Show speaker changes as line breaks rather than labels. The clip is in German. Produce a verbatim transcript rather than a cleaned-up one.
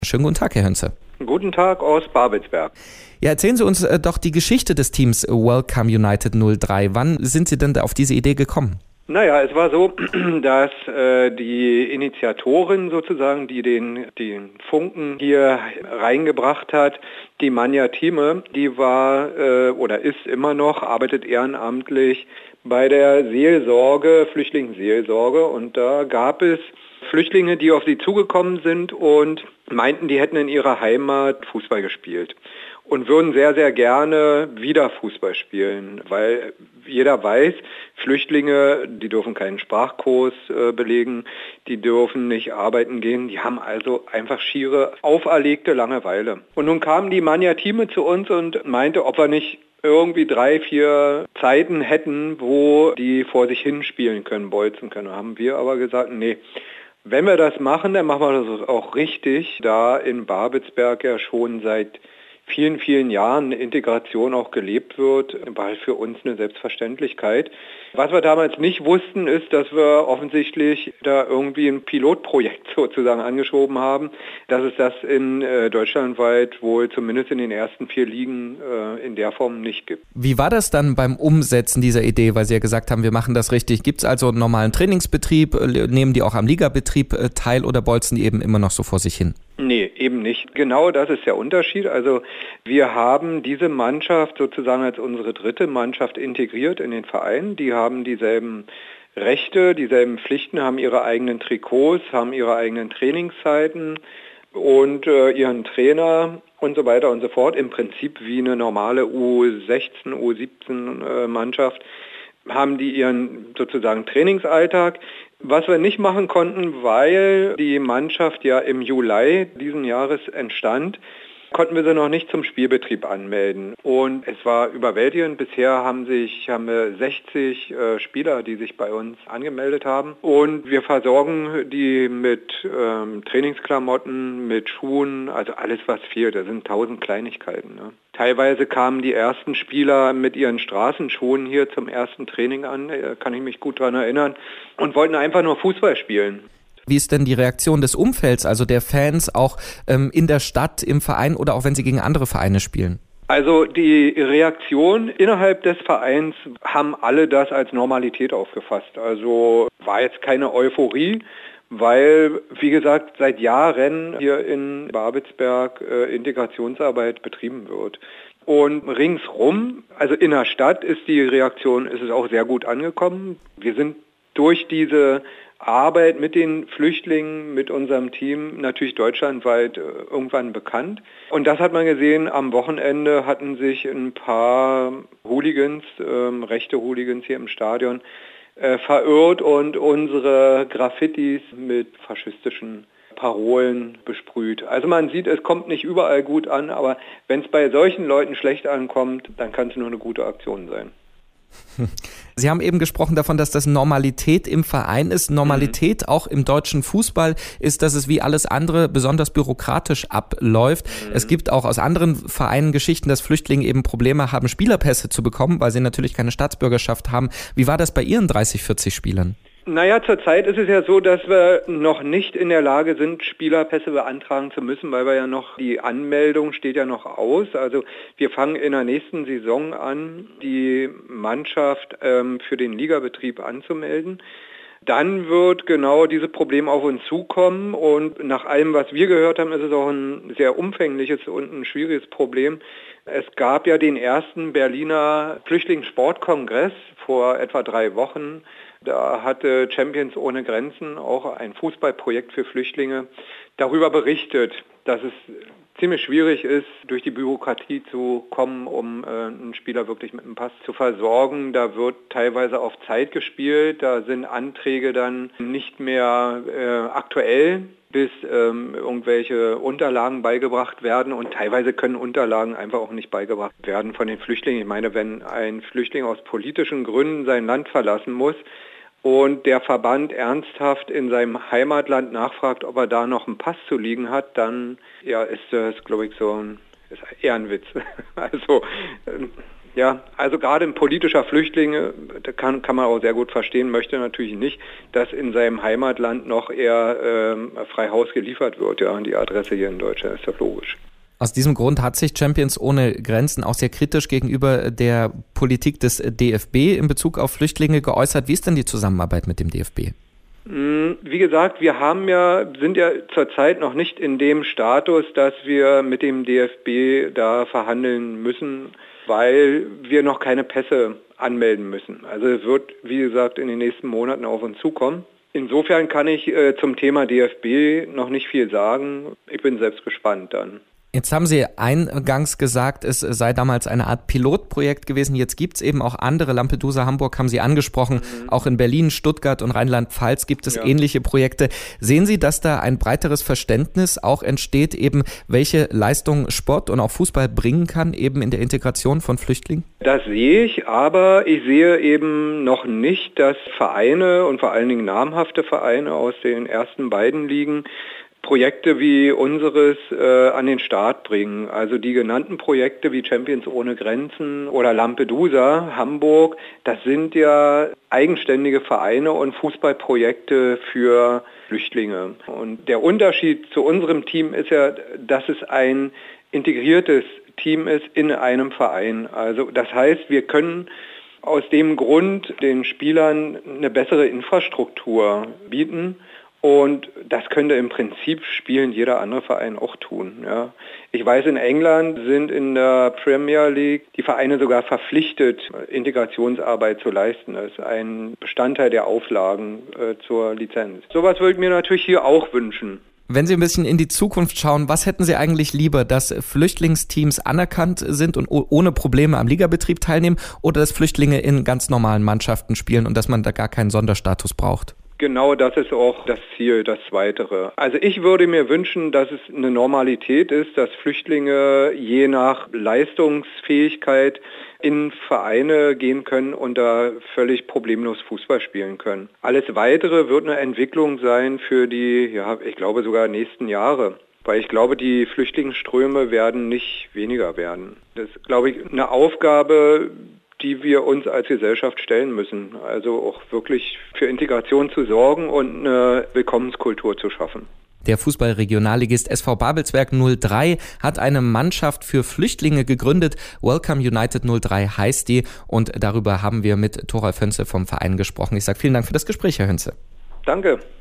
Schönen guten Tag, Herr Hönze.
Guten Tag aus Babelsberg.
Ja, erzählen Sie uns äh, doch die Geschichte des Teams Welcome United null drei. Wann sind Sie denn da auf diese Idee gekommen?
Naja, es war so, dass äh, die Initiatorin sozusagen, die den, den Funken hier reingebracht hat, die Manja Thieme, die war äh, oder ist immer noch, arbeitet ehrenamtlich bei der Seelsorge, Flüchtlingsseelsorge, und da gab es Flüchtlinge, die auf sie zugekommen sind und meinten, die hätten in ihrer Heimat Fußball gespielt und würden sehr, sehr gerne wieder Fußball spielen, weil jeder weiß, Flüchtlinge, die dürfen keinen Sprachkurs äh, belegen, die dürfen nicht arbeiten gehen, die haben also einfach schiere, auferlegte Langeweile. Und nun kam die Manja Thieme zu uns und meinte, ob wir nicht irgendwie drei, vier Zeiten hätten, wo die vor sich hin spielen können, bolzen können. Haben wir aber gesagt, nee. Wenn wir das machen, dann machen wir das auch richtig, da in Babelsberg ja schon seit vielen, vielen Jahren Integration auch gelebt wird, war für uns eine Selbstverständlichkeit. Was wir damals nicht wussten, ist, dass wir offensichtlich da irgendwie ein Pilotprojekt sozusagen angeschoben haben, dass es das in äh, deutschlandweit wohl zumindest in den ersten vier Ligen äh, in der Form nicht gibt.
Wie war das dann beim Umsetzen dieser Idee, weil Sie ja gesagt haben, wir machen das richtig? Gibt es also einen normalen Trainingsbetrieb, nehmen die auch am Ligabetrieb äh, teil oder bolzen die eben immer noch so vor sich hin?
Nee, eben nicht. Genau das ist der Unterschied. Also wir haben diese Mannschaft sozusagen als unsere dritte Mannschaft integriert in den Verein. Die haben dieselben Rechte, dieselben Pflichten, haben ihre eigenen Trikots, haben ihre eigenen Trainingszeiten und äh, ihren Trainer und so weiter und so fort. Im Prinzip wie eine normale U sechzehn, U siebzehn äh, Mannschaft haben die ihren sozusagen Trainingsalltag. Was wir nicht machen konnten, weil die Mannschaft ja im Juli diesen Jahres entstand, konnten wir sie noch nicht zum Spielbetrieb anmelden. Und es war überwältigend. Bisher haben sich haben wir sechzig äh, Spieler, die sich bei uns angemeldet haben. Und wir versorgen die mit ähm, Trainingsklamotten, mit Schuhen, also alles, was fehlt. Das sind tausend Kleinigkeiten. Ne? Teilweise kamen die ersten Spieler mit ihren Straßenschuhen hier zum ersten Training an, äh, kann ich mich gut daran erinnern, und wollten einfach nur Fußball spielen.
Wie ist denn die Reaktion des Umfelds, also der Fans, auch ähm, in der Stadt, im Verein oder auch wenn sie gegen andere Vereine spielen?
Also die Reaktion innerhalb des Vereins haben alle das als Normalität aufgefasst. Also war jetzt keine Euphorie, weil, wie gesagt, seit Jahren hier in Babelsberg äh, Integrationsarbeit betrieben wird. Und ringsrum, also in der Stadt, ist die Reaktion, ist es auch sehr gut angekommen. Wir sind durch diese Arbeit mit den Flüchtlingen, mit unserem Team natürlich deutschlandweit äh, irgendwann bekannt. Und das hat man gesehen, am Wochenende hatten sich ein paar Hooligans, äh, rechte Hooligans hier im Stadion, äh, verirrt und unsere Graffitis mit faschistischen Parolen besprüht. Also man sieht, es kommt nicht überall gut an, aber wenn es bei solchen Leuten schlecht ankommt, dann kann es nur eine gute Aktion sein.
Sie haben eben gesprochen davon, dass das Normalität im Verein ist. Normalität mhm. auch im deutschen Fußball ist, dass es wie alles andere besonders bürokratisch abläuft. Mhm. Es gibt auch aus anderen Vereinen Geschichten, dass Flüchtlinge eben Probleme haben, Spielerpässe zu bekommen, weil sie natürlich keine Staatsbürgerschaft haben. Wie war das bei Ihren dreißig, vierzig Spielern?
Naja, zurzeit ist es ja so, dass wir noch nicht in der Lage sind, Spielerpässe beantragen zu müssen, weil wir ja noch, die Anmeldung steht ja noch aus. Also wir fangen in der nächsten Saison an, die Mannschaft ähm, für den Ligabetrieb anzumelden. Dann wird genau dieses Problem auf uns zukommen, und nach allem, was wir gehört haben, ist es auch ein sehr umfängliches und ein schwieriges Problem. Es gab ja den ersten Berliner Flüchtlingssportkongress vor etwa drei Wochen. Da hatte Champions ohne Grenzen, auch ein Fußballprojekt für Flüchtlinge, darüber berichtet, dass es ziemlich schwierig ist, durch die Bürokratie zu kommen, um äh, einen Spieler wirklich mit einem Pass zu versorgen. Da wird teilweise auf Zeit gespielt, da sind Anträge dann nicht mehr äh, aktuell, bis ähm, irgendwelche Unterlagen beigebracht werden, und teilweise können Unterlagen einfach auch nicht beigebracht werden von den Flüchtlingen. Ich meine, wenn ein Flüchtling aus politischen Gründen sein Land verlassen muss und der Verband ernsthaft in seinem Heimatland nachfragt, ob er da noch einen Pass zu liegen hat, dann ja, ist das, glaube ich, so ein, ist eher ein Witz. Also Ja, also gerade ein politischer Flüchtling, da kann, kann man auch sehr gut verstehen, möchte natürlich nicht, dass in seinem Heimatland noch eher ähm, frei Haus geliefert wird, ja, an die Adresse hier in Deutschland, ist ja logisch.
Aus diesem Grund hat sich Champions ohne Grenzen auch sehr kritisch gegenüber der Politik des D F B in Bezug auf Flüchtlinge geäußert. Wie ist denn die Zusammenarbeit mit dem D F B?
Wie gesagt, wir haben ja, sind ja zurzeit noch nicht in dem Status, dass wir mit dem D F B da verhandeln müssen, weil wir noch keine Pässe anmelden müssen. Also es wird, wie gesagt, in den nächsten Monaten auf uns zukommen. Insofern kann ich äh, zum Thema D F B noch nicht viel sagen. Ich bin selbst gespannt dann.
Jetzt haben Sie eingangs gesagt, es sei damals eine Art Pilotprojekt gewesen. Jetzt gibt es eben auch andere. Lampedusa, Hamburg haben Sie angesprochen. Mhm. Auch in Berlin, Stuttgart und Rheinland-Pfalz gibt es ja ähnliche Projekte. Sehen Sie, dass da ein breiteres Verständnis auch entsteht, eben welche Leistung Sport und auch Fußball bringen kann, eben in der Integration von Flüchtlingen?
Das sehe ich, aber ich sehe eben noch nicht, dass Vereine und vor allen Dingen namhafte Vereine aus den ersten beiden Ligen Projekte wie unseres äh, an den Start bringen. Also die genannten Projekte wie Champions ohne Grenzen oder Lampedusa, Hamburg, das sind ja eigenständige Vereine und Fußballprojekte für Flüchtlinge. Und der Unterschied zu unserem Team ist ja, dass es ein integriertes Team ist in einem Verein. Also das heißt, wir können aus dem Grund den Spielern eine bessere Infrastruktur bieten. Und das könnte im Prinzip spielend jeder andere Verein auch tun. Ja. Ich weiß, in England sind in der Premier League die Vereine sogar verpflichtet, Integrationsarbeit zu leisten. Das ist ein Bestandteil der Auflagen äh, zur Lizenz. Sowas würde ich mir natürlich hier auch wünschen.
Wenn Sie ein bisschen in die Zukunft schauen, was hätten Sie eigentlich lieber, dass Flüchtlingsteams anerkannt sind und ohne Probleme am Ligabetrieb teilnehmen oder dass Flüchtlinge in ganz normalen Mannschaften spielen und dass man da gar keinen Sonderstatus braucht?
Genau, das ist auch das Ziel, das Zweitere. Also ich würde mir wünschen, dass es eine Normalität ist, dass Flüchtlinge je nach Leistungsfähigkeit in Vereine gehen können und da völlig problemlos Fußball spielen können. Alles Weitere wird eine Entwicklung sein für die, ja, ich glaube sogar nächsten Jahre. Weil ich glaube, die Flüchtlingsströme werden nicht weniger werden. Das ist, glaube ich, eine Aufgabe, die wir uns als Gesellschaft stellen müssen. Also auch wirklich für Integration zu sorgen und eine Willkommenskultur zu schaffen.
Der Fußball-Regionalligist S V Babelsberg null drei hat eine Mannschaft für Flüchtlinge gegründet. Welcome United null drei heißt die und darüber haben wir mit Thoralf Hönze vom Verein gesprochen. Ich sage vielen Dank für das Gespräch, Herr Hönze.
Danke.